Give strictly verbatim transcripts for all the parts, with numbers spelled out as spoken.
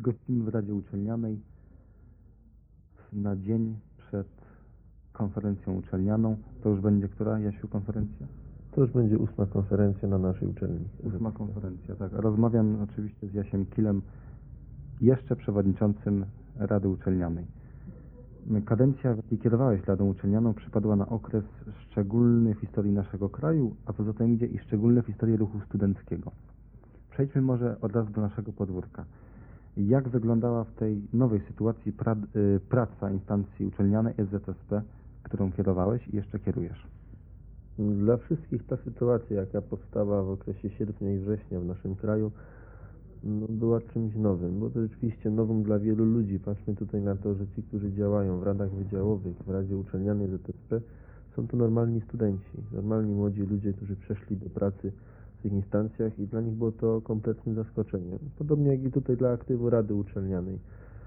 gościmy w Radzie Uczelnianej na dzień przed konferencją uczelnianą. To już będzie która, Jasiu, konferencja? To już będzie ósma konferencja na naszej uczelni. Ósma konferencja, tak. Rozmawiam oczywiście z Jasiem Kilem, jeszcze przewodniczącym Rady Uczelnianej. Kadencja, w jakiej kierowałeś Radą Uczelnianą, przypadła na okres szczególny w historii naszego kraju, a poza tym idzie i szczególny w historii ruchu studenckiego. Przejdźmy może od razu do naszego podwórka. Jak wyglądała w tej nowej sytuacji pra, y, praca instancji uczelnianej S Z S P, którą kierowałeś i jeszcze kierujesz? Dla wszystkich ta sytuacja, jaka powstała w okresie sierpnia i września w naszym kraju, no, była czymś nowym. Było to rzeczywiście nowym dla wielu ludzi. Patrzmy tutaj na to, że ci, którzy działają w radach wydziałowych, w Radzie Uczelnianej Z S P, są to normalni studenci, normalni młodzi ludzie, którzy przeszli do pracy w tych instancjach i dla nich było to kompletnym zaskoczeniem. Podobnie jak i tutaj dla aktywu Rady Uczelnianej.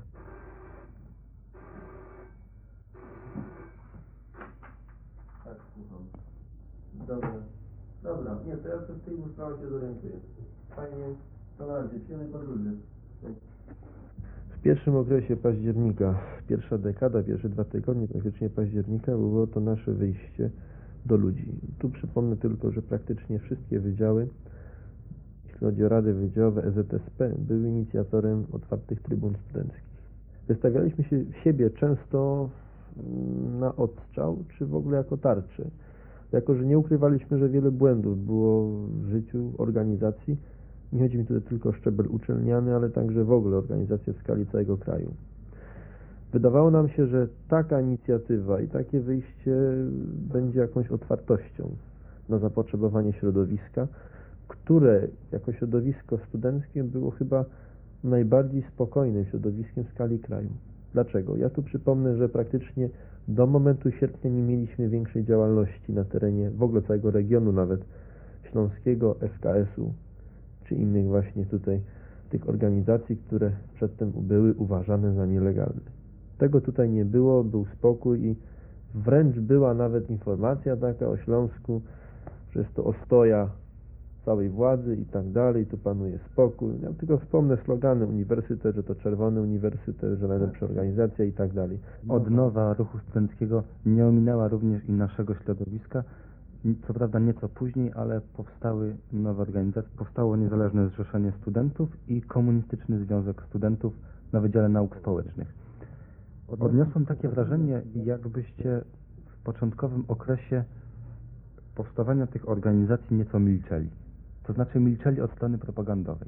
Tak, słucham. Dobra, dobra, nie, to ja też w tej sprawach się zorientuję. Fajnie, to na razie, przyjemnej podróży. W pierwszym okresie października, pierwsza dekada, pierwsze dwa tygodnie praktycznie października było to nasze wyjście do ludzi. Tu przypomnę tylko, że praktycznie wszystkie wydziały, jeśli chodzi o rady wydziałowe S Z S P, były inicjatorem otwartych trybun studenckich. Wystawialiśmy się siebie często na odstrzał, czy w ogóle jako tarczę. Jako że nie ukrywaliśmy, że wiele błędów było w życiu organizacji, nie chodzi mi tutaj tylko o szczebel uczelniany, ale także w ogóle organizację w skali całego kraju. Wydawało nam się, że taka inicjatywa i takie wyjście będzie jakąś otwartością na zapotrzebowanie środowiska, które jako środowisko studenckie było chyba najbardziej spokojnym środowiskiem w skali kraju. Dlaczego? Ja tu przypomnę, że praktycznie do momentu sierpnia nie mieliśmy większej działalności na terenie w ogóle całego regionu, nawet śląskiego, S K S-u, czy innych właśnie tutaj tych organizacji, które przedtem były uważane za nielegalne. Tego tutaj nie było, był spokój i wręcz była nawet informacja taka o Śląsku, że jest to ostoja całej władzy i tak dalej, tu panuje spokój. Ja tylko wspomnę slogany uniwersytet, że to czerwony uniwersytet, że najlepsza organizacja i tak dalej. Odnowa ruchu studenckiego nie ominęła również i naszego środowiska. Co prawda nieco później, ale powstały nowe organizacje. Powstało Niezależne Zrzeszenie Studentów i Komunistyczny Związek Studentów na Wydziale Nauk Społecznych. Odniosłem takie wrażenie, jakbyście w początkowym okresie powstawania tych organizacji nieco milczeli. To znaczy milczeli od strony propagandowej.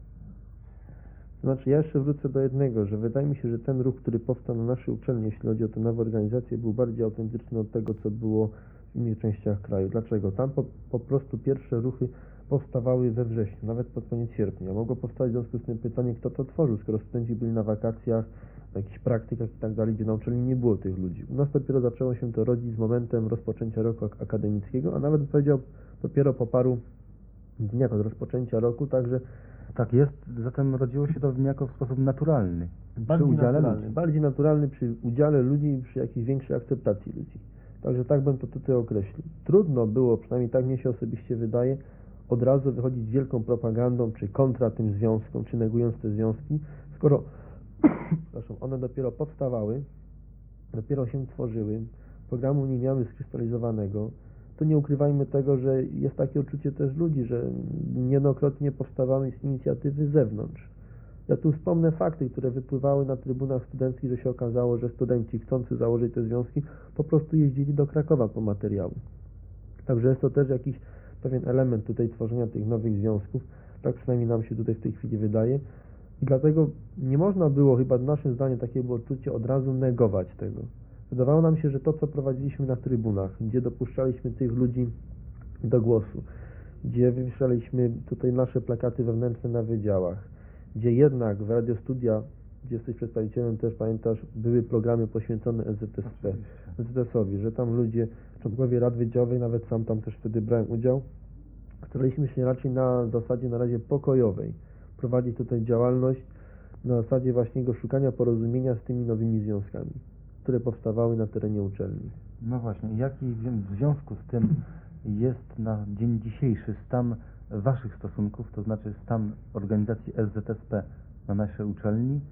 To znaczy ja jeszcze wrócę do jednego, że wydaje mi się, że ten ruch, który powstał na naszej uczelni, jeśli chodzi o tę nową organizację, był bardziej autentyczny od tego, co było w innych częściach kraju. Dlaczego? Tam po, po prostu pierwsze ruchy powstawały we wrześniu, nawet pod koniec sierpnia. Mogło powstać w związku z tym pytanie, kto to tworzył, skoro studenci byli na wakacjach, na jakichś praktykach i tak dalej, gdzie na uczelni nie było tych ludzi. U nas dopiero zaczęło się to rodzić z momentem rozpoczęcia roku ak akademickiego, a nawet bym powiedział dopiero po paru dniach od rozpoczęcia roku, także tak jest, zatem rodziło się to niejako w sposób naturalny. Bardziej przy udziale naturalny, ludzi. bardziej naturalny przy udziale ludzi i przy jakiejś większej akceptacji ludzi. Także tak bym to tutaj określił. Trudno było, przynajmniej tak mnie się osobiście wydaje, od razu wychodzić z wielką propagandą, czy kontra tym związkom, czy negując te związki, skoro przepraszam, one dopiero powstawały, dopiero się tworzyły, programu nie miały skrystalizowanego, to nie ukrywajmy tego, że jest takie uczucie też ludzi, że niejednokrotnie powstawały z inicjatywy z zewnątrz. Ja tu wspomnę fakty, które wypływały na trybunach studenckich, że się okazało, że studenci chcący założyć te związki po prostu jeździli do Krakowa po materiały. Także jest to też jakiś pewien element tutaj tworzenia tych nowych związków, tak przynajmniej nam się tutaj w tej chwili wydaje. I dlatego nie można było, chyba naszym zdaniem takie było odczucie, od razu negować tego. Wydawało nam się, że to, co prowadziliśmy na trybunach, gdzie dopuszczaliśmy tych ludzi do głosu, gdzie wywieszaliśmy tutaj nasze plakaty wewnętrzne na wydziałach, gdzie jednak w Radiostudia, gdzie jesteś przedstawicielem, też pamiętasz, były programy poświęcone S Z S P, S Z S-owi, że tam ludzie, członkowie rad wydziałowych, nawet sam tam też wtedy brałem udział, staraliśmy się raczej na zasadzie na razie pokojowej prowadzić tutaj działalność na zasadzie właśnie szukania porozumienia z tymi nowymi związkami, które powstawały na terenie uczelni. No właśnie, jaki w związku z tym jest na dzień dzisiejszy stan waszych stosunków, to znaczy stan organizacji S Z S P na naszej uczelni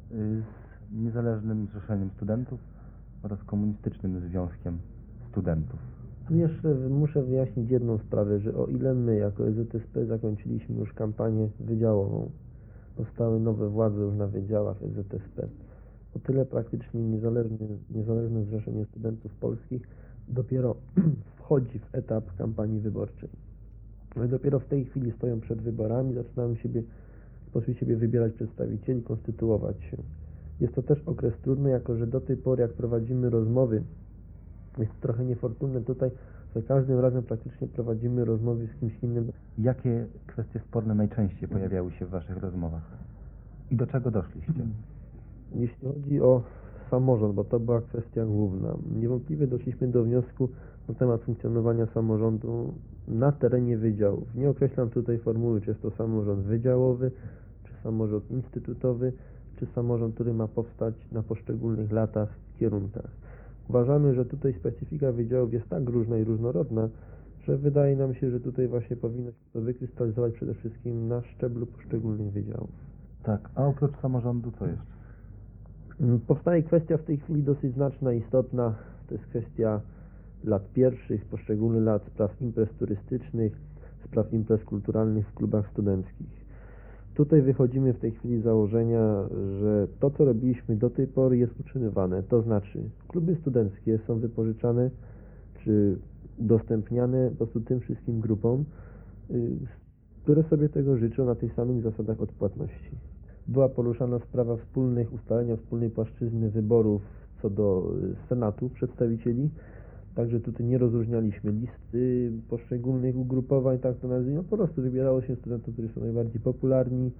y, z Niezależnym Zrzeszeniem Studentów oraz Komunistycznym Związkiem Studentów. Tu jeszcze muszę wyjaśnić jedną sprawę, że o ile my jako E Z S P zakończyliśmy już kampanię wydziałową, powstały nowe władze już na wydziałach E Z S P, o tyle praktycznie niezależne, niezależne Zrzeszenie Studentów Polskich dopiero wchodzi w etap kampanii wyborczej. No i dopiero w tej chwili stoją przed wyborami, zaczynają siebie, w sposób siebie wybierać przedstawicieli, konstytuować się. Jest to też okres trudny, jako że do tej pory jak prowadzimy rozmowy, jest to trochę niefortunne tutaj, za każdym razem praktycznie prowadzimy rozmowy z kimś innym. Jakie kwestie sporne najczęściej pojawiały się w Waszych rozmowach? I do czego doszliście? Jeśli chodzi o samorząd, bo to była kwestia główna, niewątpliwie doszliśmy do wniosku na temat funkcjonowania samorządu na terenie wydziałów. Nie określam tutaj formuły, czy jest to samorząd wydziałowy, czy samorząd instytutowy, czy samorząd, który ma powstać na poszczególnych latach, kierunkach. Uważamy, że tutaj specyfika wydziałów jest tak różna i różnorodna, że wydaje nam się, że tutaj właśnie powinno się to wykrystalizować przede wszystkim na szczeblu poszczególnych wydziałów. Tak, a oprócz samorządu co jeszcze? Powstaje kwestia w tej chwili dosyć znaczna, istotna, to jest kwestia lat pierwszych, poszczególnych lat, spraw imprez turystycznych, spraw imprez kulturalnych w klubach studenckich. Tutaj wychodzimy w tej chwili z założenia, że to, co robiliśmy do tej pory, jest utrzymywane. To znaczy, kluby studenckie są wypożyczane czy udostępniane po prostu tym wszystkim grupom, y, które sobie tego życzą na tych samych zasadach odpłatności. Była poruszana sprawa wspólnych ustalenia wspólnej płaszczyzny wyborów co do y, Senatu przedstawicieli. Także tutaj nie rozróżnialiśmy listy poszczególnych ugrupowań, tak to nazwijmy, po prostu wybierało się studentów, którzy są najbardziej popularni,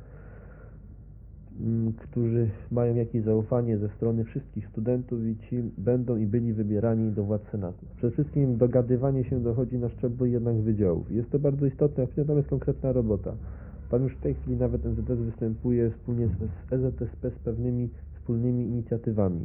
m, którzy mają jakieś zaufanie ze strony wszystkich studentów i ci będą i byli wybierani do władz Senatu. Przede wszystkim dogadywanie się dochodzi na szczeblu jednak wydziałów. Jest to bardzo istotne, a tam jest konkretna robota. Pan już w tej chwili nawet N Z S występuje wspólnie z E Z S P z pewnymi wspólnymi inicjatywami.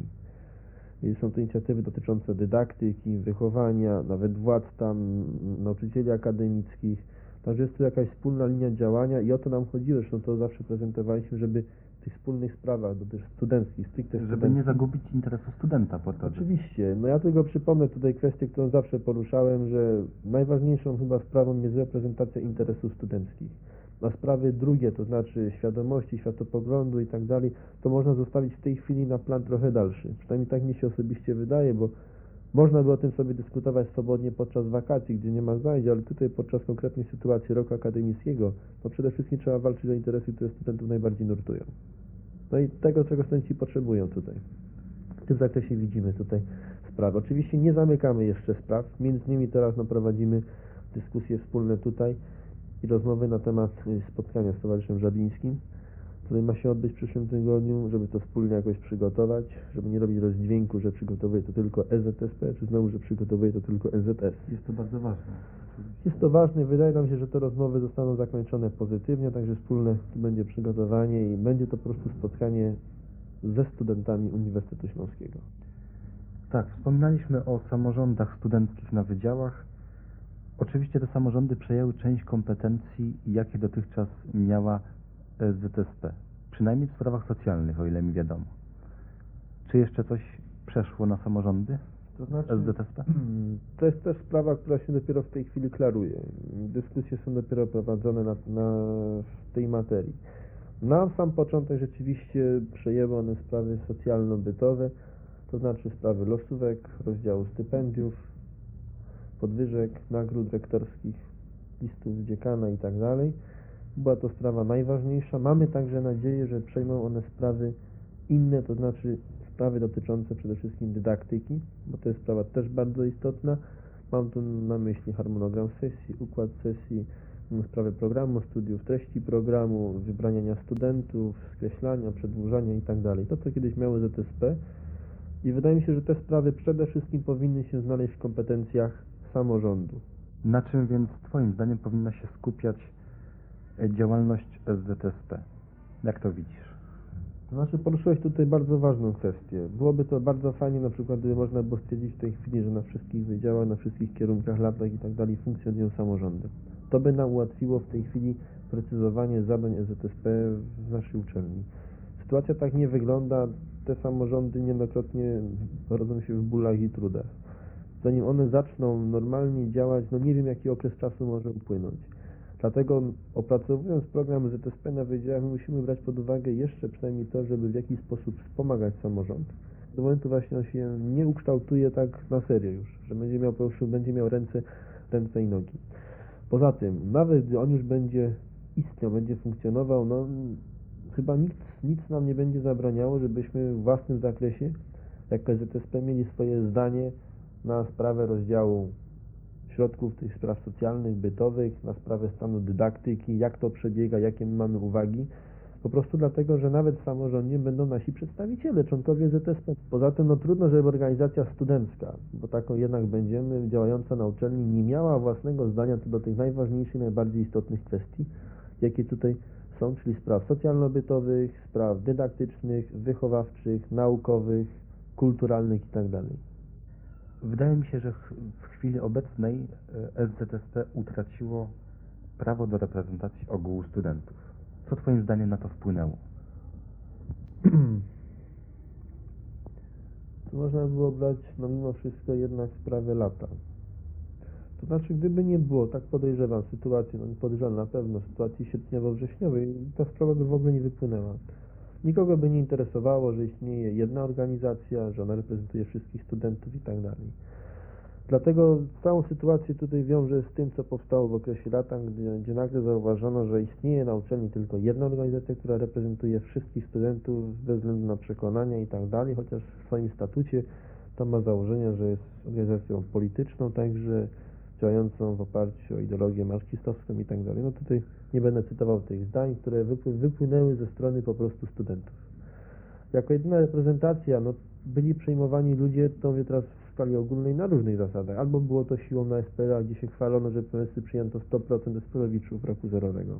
Są to inicjatywy dotyczące dydaktyki, wychowania, nawet władz tam, nauczycieli akademickich. Także jest tu jakaś wspólna linia działania i o to nam chodziło, zresztą to zawsze prezentowaliśmy, żeby w tych wspólnych sprawach, do tych studenckich, stricte Żeby studenckich, nie zagubić interesu studenta po drodze. Oczywiście. No ja tylko przypomnę tutaj kwestię, którą zawsze poruszałem, że najważniejszą chyba sprawą jest reprezentacja interesów studenckich. A sprawy drugie, to znaczy świadomości, światopoglądu i tak dalej, to można zostawić w tej chwili na plan trochę dalszy. Przynajmniej tak mi się osobiście wydaje, bo można by o tym sobie dyskutować swobodnie podczas wakacji, gdzie nie ma zajęć, ale tutaj podczas konkretnej sytuacji roku akademickiego, to przede wszystkim trzeba walczyć o interesy, które studentów najbardziej nurtują. No i tego, czego studenci potrzebują tutaj. W tym zakresie widzimy tutaj sprawy. Oczywiście nie zamykamy jeszcze spraw, między innymi teraz no, prowadzimy dyskusje wspólne tutaj i rozmowy na temat spotkania z Towarzyszem Żabińskim, które ma się odbyć w przyszłym tygodniu, żeby to wspólnie jakoś przygotować, żeby nie robić rozdźwięku, że przygotowuje to tylko E Z S P, czy znowu, że przygotowuje to tylko N Z S. Jest to bardzo ważne. Jest to ważne, wydaje nam się, że te rozmowy zostaną zakończone pozytywnie, także wspólne będzie przygotowanie i będzie to po prostu spotkanie ze studentami Uniwersytetu Śląskiego. Tak, wspominaliśmy o samorządach studenckich na wydziałach. Oczywiście te samorządy przejęły część kompetencji, jakie dotychczas miała E Z S P, przynajmniej w sprawach socjalnych, o ile mi wiadomo. Czy jeszcze coś przeszło na samorządy? To znaczy, S Z S P? to jest też sprawa, która się dopiero w tej chwili klaruje. Dyskusje są dopiero prowadzone na, na w tej materii. Na sam początek rzeczywiście przejęły one sprawy socjalno-bytowe, to znaczy sprawy losówek, rozdziału stypendiów, podwyżek, nagród rektorskich, listów dziekana i tak dalej. Była to sprawa najważniejsza. Mamy także nadzieję, że przejmą one sprawy inne, to znaczy sprawy dotyczące przede wszystkim dydaktyki, bo to jest sprawa też bardzo istotna. Mam tu na myśli harmonogram sesji, układ sesji, sprawę programu studiów, treści programu, wybraniania studentów, skreślania, przedłużania i tak dalej. To, co kiedyś miało Z S P i wydaje mi się, że te sprawy przede wszystkim powinny się znaleźć w kompetencjach samorządu. Na czym więc Twoim zdaniem powinna się skupiać działalność S Z S P? Jak to widzisz? To znaczy poruszyłeś tutaj bardzo ważną kwestię. Byłoby to bardzo fajnie, na przykład gdyby można było stwierdzić w tej chwili, że na wszystkich wydziałach, na wszystkich kierunkach, latach i tak dalej funkcjonują samorządy. To by nam ułatwiło w tej chwili precyzowanie zadań S Z S P w naszej uczelni. Sytuacja tak nie wygląda. Te samorządy niejednokrotnie rodzą się w bólach i trudach. Zanim one zaczną normalnie działać, no nie wiem, jaki okres czasu może upłynąć. Dlatego opracowując program Z S P na wydziałach, my musimy brać pod uwagę jeszcze przynajmniej to, żeby w jakiś sposób wspomagać samorząd. Do momentu właśnie on się nie ukształtuje tak na serio już, że będzie miał, po prostu będzie miał ręce, ręce i nogi. Poza tym, nawet gdy on już będzie istniał, będzie funkcjonował, no chyba nic, nic nam nie będzie zabraniało, żebyśmy w własnym zakresie, jako Z S P, mieli swoje zdanie na sprawę rozdziału środków tych spraw socjalnych, bytowych, na sprawę stanu dydaktyki, jak to przebiega, jakie my mamy uwagi. Po prostu dlatego, że nawet w samorządzie będą nasi przedstawiciele, członkowie Z S P. Poza tym no trudno, żeby organizacja studencka, bo taką jednak będziemy, działająca na uczelni, nie miała własnego zdania co do tych najważniejszych, najbardziej istotnych kwestii, jakie tutaj są, czyli spraw socjalno-bytowych, spraw dydaktycznych, wychowawczych, naukowych, kulturalnych itd. Wydaje mi się, że ch- w chwili obecnej e, S Z S P utraciło prawo do reprezentacji ogółu studentów. Co Twoim zdaniem na to wpłynęło? Tu można było brać, no mimo wszystko, jednak sprawę lata. To znaczy, gdyby nie było, tak podejrzewam, sytuacji, no nie podejrzewam na pewno, sytuacji sierpniowo-wrześniowej, ta sprawa by w ogóle nie wypłynęła. Nikogo by nie interesowało, że istnieje jedna organizacja, że ona reprezentuje wszystkich studentów i tak dalej. Dlatego całą sytuację tutaj wiąże z tym, co powstało w okresie lata, gdzie, gdzie nagle zauważono, że istnieje na uczelni tylko jedna organizacja, która reprezentuje wszystkich studentów bez względu na przekonania i tak dalej, chociaż w swoim statucie to ma założenia, że jest organizacją polityczną, także działającą w oparciu o ideologię marksistowską i tak dalej. No tutaj nie będę cytował tych zdań, które wypły- wypłynęły ze strony po prostu studentów. Jako jedyna reprezentacja, no byli przyjmowani ludzie, to mówię teraz w skali ogólnej, na różnych zasadach. Albo było to siłą na S P R, gdzie się chwalono, że P S Y przyjęto sto procent SPL-owiczów roku zerowego.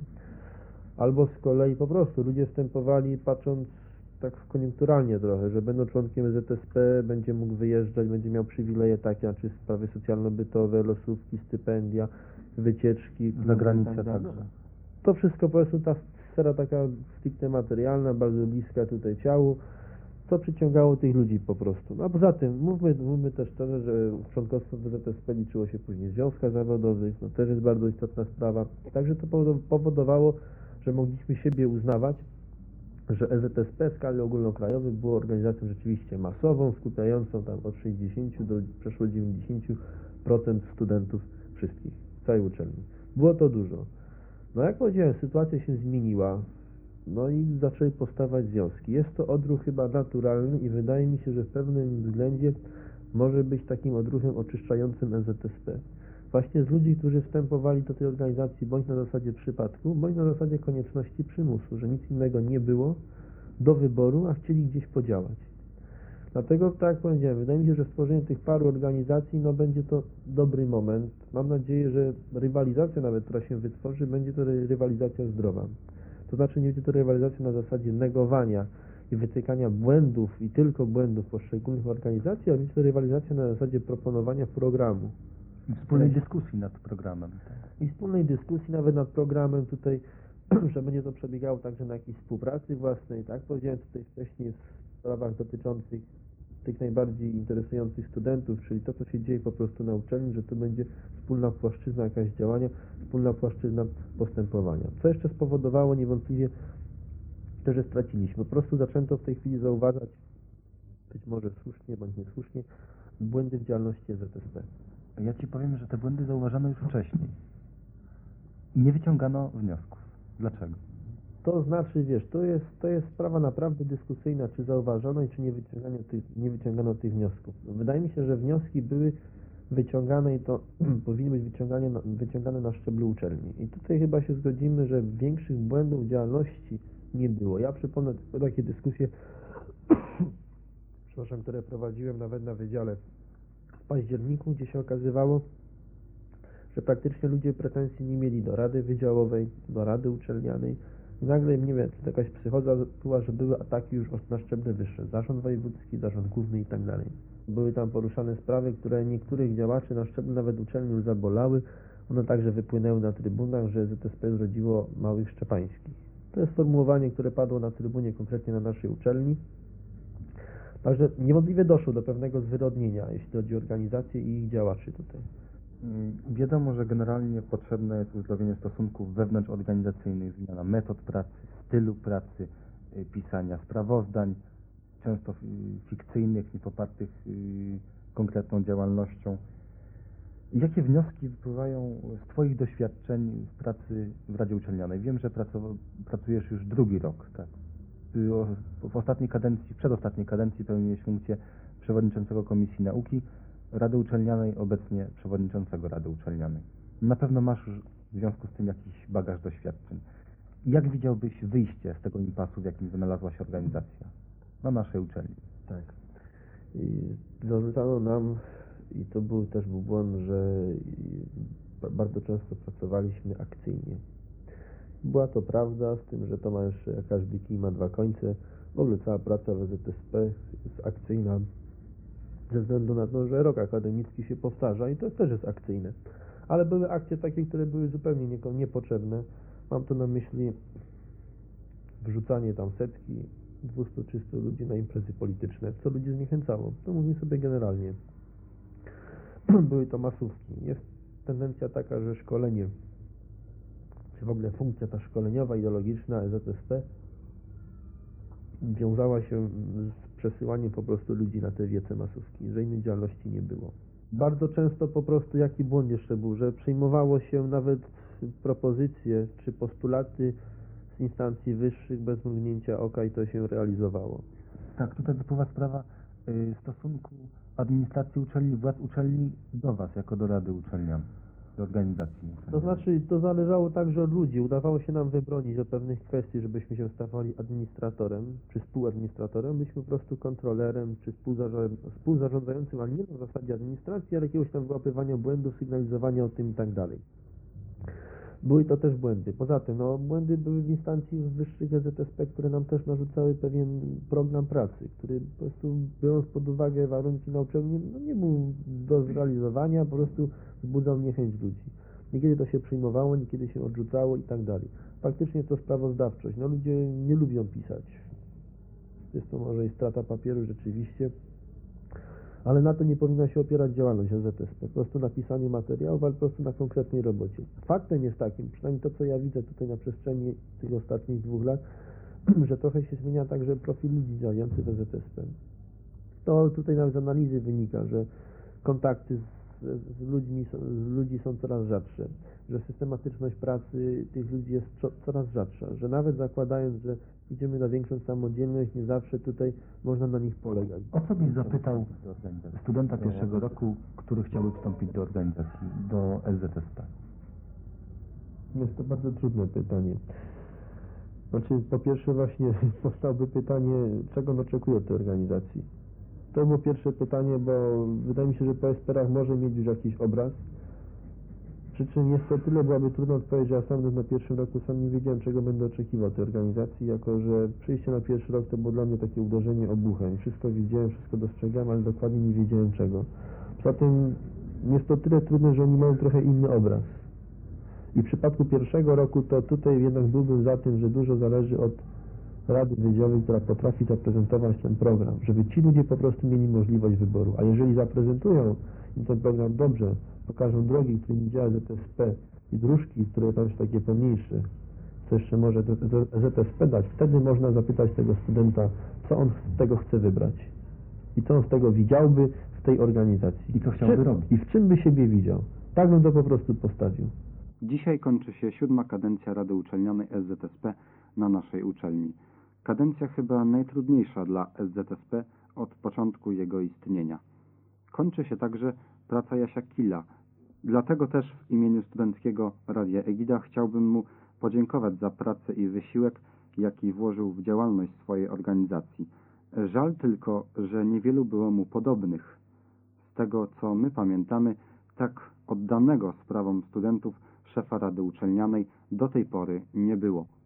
Albo z kolei po prostu ludzie wstępowali patrząc tak koniunkturalnie trochę, że będą członkiem Z S P, będzie mógł wyjeżdżać, będzie miał przywileje takie, znaczy sprawy socjalno-bytowe, losówki, stypendia, wycieczki. Za granicę tak dalej. także. To wszystko po prostu ta sfera taka stricte materialna, bardzo bliska tutaj ciału, co przyciągało tych ludzi po prostu. No a poza tym, mówmy, mówmy też szczerze, że członkostwo w Z S P liczyło się później w związkach zawodowych, no też jest bardzo istotna sprawa. Także to powodowało, że mogliśmy siebie uznawać, że E Z S P w skali ogólnokrajowej było organizacją rzeczywiście masową, skupiającą tam od sześćdziesięciu do przeszło dziewięćdziesięciu procent studentów wszystkich, całej uczelni. Było to dużo. No jak powiedziałem, sytuacja się zmieniła, no i zaczęły powstawać związki. Jest to odruch chyba naturalny i wydaje mi się, że w pewnym względzie może być takim odruchem oczyszczającym E Z S P. Właśnie z ludzi, którzy wstępowali do tej organizacji bądź na zasadzie przypadku, bądź na zasadzie konieczności przymusu, że nic innego nie było do wyboru, a chcieli gdzieś podziałać. Dlatego, tak jak powiedziałem, wydaje mi się, że stworzenie tych paru organizacji, no będzie to dobry moment. Mam nadzieję, że rywalizacja nawet, która się wytworzy, będzie to ry- rywalizacja zdrowa. To znaczy nie będzie to rywalizacja na zasadzie negowania i wytykania błędów i tylko błędów poszczególnych organizacji, ale będzie to rywalizacja na zasadzie proponowania programu. I wspólnej dyskusji nad programem. I wspólnej dyskusji nawet nad programem tutaj, że będzie to przebiegało także na jakiejś współpracy własnej, tak? Powiedziałem tutaj wcześniej w sprawach dotyczących tych najbardziej interesujących studentów, czyli to, co się dzieje po prostu na uczelni, że to będzie wspólna płaszczyzna jakaś działania, wspólna płaszczyzna postępowania. Co jeszcze spowodowało niewątpliwie to, że straciliśmy. Po prostu zaczęto w tej chwili zauważać, być może słusznie bądź niesłusznie, błędy w działalności E Z S P. Ja Ci powiem, że te błędy zauważano już wcześniej. I nie wyciągano wniosków. Dlaczego? To znaczy, wiesz, to jest, to jest sprawa naprawdę dyskusyjna, czy zauważono i czy nie wyciągano tych, nie wyciągano tych wniosków. Wydaje mi się, że wnioski były wyciągane i to powinny być wyciągane na, wyciągane na szczeblu uczelni. I tutaj chyba się zgodzimy, że większych błędów w działalności nie było. Ja przypomnę tylko takie dyskusje, przepraszam, które prowadziłem nawet na wydziale w październiku, gdzie się okazywało, że praktycznie ludzie pretensji nie mieli do rady wydziałowej, do rady uczelnianej. I nagle, nie wiem, czy jakaś psychoza była, że były ataki już na szczeble wyższe, zarząd wojewódzki, zarząd główny i tak dalej. Były tam poruszane sprawy, które niektórych działaczy na szczeblu nawet uczelni już zabolały. One także wypłynęły na trybunach, że Z S P zrodziło małych Szczepańskich. To jest sformułowanie, które padło na trybunie, konkretnie na naszej uczelni. Także niewątpliwie doszło do pewnego zwyrodnienia, jeśli chodzi o organizację i ich działaczy tutaj. Mm, Wiadomo, że generalnie potrzebne jest uzdrowienie stosunków wewnątrzorganizacyjnych, zmiana metod pracy, stylu pracy, y, pisania sprawozdań, często y, fikcyjnych, niepopartych y, konkretną działalnością. Jakie wnioski wypływają z Twoich doświadczeń w pracy w Radzie Uczelnianej? Wiem, że pracowa- pracujesz już drugi rok, tak? Ty o- W ostatniej kadencji, w przedostatniej kadencji pełniłeś funkcję przewodniczącego Komisji Nauki Rady Uczelnianej, obecnie przewodniczącego Rady Uczelnianej. Na pewno masz już w związku z tym jakiś bagaż doświadczeń. Jak widziałbyś wyjście z tego impasu, w jakim znalazła się organizacja na naszej uczelni? Tak. I zarzucano nam, i to był też był błąd, że i bardzo często pracowaliśmy akcyjnie. Była to prawda, z tym, że to ma jeszcze, jak każdy kij ma dwa końce. W ogóle cała praca w E Z S P jest akcyjna ze względu na to, że rok akademicki się powtarza i to też jest akcyjne. Ale były akcje takie, które były zupełnie nieko- niepotrzebne. Mam tu na myśli wrzucanie tam setki, dwieście trzysta ludzi na imprezy polityczne, co ludzi zniechęcało. To mówimy sobie generalnie. Były to masówki. Jest tendencja taka, że szkolenie, czy w ogóle funkcja ta szkoleniowa, ideologiczna E Z S P wiązała się z przesyłaniem po prostu ludzi na te wiece masówki, że innej działalności nie było. Bardzo często po prostu, jaki błąd jeszcze był, że przyjmowało się nawet propozycje czy postulaty z instancji wyższych bez mrugnięcia oka i to się realizowało. Tak, tutaj wypływa sprawa y, stosunku administracji uczelni, władz uczelni do Was, jako do Rady Uczelnianej, do organizacji. To znaczy, to zależało także od ludzi. Udawało się nam wybronić do pewnych kwestii, żebyśmy się stawali administratorem, czy współadministratorem. Byliśmy po prostu kontrolerem, czy współzarza- współzarządzającym, ale nie na zasadzie administracji, ale jakiegoś tam wyłapywania błędów, sygnalizowania o tym i tak dalej. Były to też błędy. Poza tym, no, błędy były w instancji wyższych E Z S P, które nam też narzucały pewien program pracy, który po prostu, biorąc pod uwagę warunki na uczelni, no, nie był do zrealizowania, po prostu wzbudzał niechęć ludzi. Niekiedy to się przyjmowało, niekiedy się odrzucało i tak dalej. Faktycznie to sprawozdawczość. No, ludzie nie lubią pisać. Jest to może i strata papieru rzeczywiście, ale na to nie powinna się opierać działalność E Z S P. Po prostu na pisaniu materiałów, ale po prostu na konkretnej robocie. Faktem jest takim, przynajmniej to, co ja widzę tutaj na przestrzeni tych ostatnich dwóch lat, że trochę się zmienia także profil ludzi działających w E Z S P. To tutaj nawet z analizy wynika, że kontakty z, z ludźmi są, z ludzi są coraz rzadsze, że systematyczność pracy tych ludzi jest co, coraz rzadsza, że nawet zakładając, że idziemy na większą samodzielność, nie zawsze tutaj można na nich polegać. O co byś zapytał studenta pierwszego roku, który chciałby wstąpić do organizacji, do S Z S P? Jest to bardzo trudne pytanie. Znaczy, po pierwsze właśnie powstałoby pytanie, czego on oczekuje od tej organizacji. To było pierwsze pytanie, bo wydaje mi się, że po esperach może mieć już jakiś obraz. Przy czym jest to tyle, byłaby trudna odpowiedź, że ja sam na pierwszym roku sam nie wiedziałem, czego będę oczekiwał od tej organizacji, jako że przyjście na pierwszy rok to było dla mnie takie uderzenie obuchem. Wszystko widziałem, wszystko dostrzegałem, ale dokładnie nie wiedziałem czego. Poza tym jest to tyle trudne, że oni mają trochę inny obraz. I w przypadku pierwszego roku to tutaj jednak byłbym za tym, że dużo zależy od Rady Wydziałowej, która potrafi zaprezentować ten program, żeby ci ludzie po prostu mieli możliwość wyboru. A jeżeli zaprezentują im ten program dobrze, pokażą drogi, którymi działa Z S P i dróżki, które tam są takie pomniejsze, co jeszcze może Z S P dać, wtedy można zapytać tego studenta, co on z tego chce wybrać i co on z tego widziałby w tej organizacji. I co chciałby Czy- robić. I w czym by siebie widział. Tak bym to po prostu postawił. Dzisiaj kończy się siódma kadencja Rady Uczelnianej S Z S P na naszej uczelni. Kadencja chyba najtrudniejsza dla S Z S P od początku jego istnienia. Kończy się także praca Jasia Killa. Dlatego też w imieniu Studenckiego Radia Egida chciałbym mu podziękować za pracę i wysiłek, jaki włożył w działalność swojej organizacji. Żal tylko, że niewielu było mu podobnych. Z tego, co my pamiętamy, tak oddanego sprawom studentów szefa Rady Uczelnianej do tej pory nie było.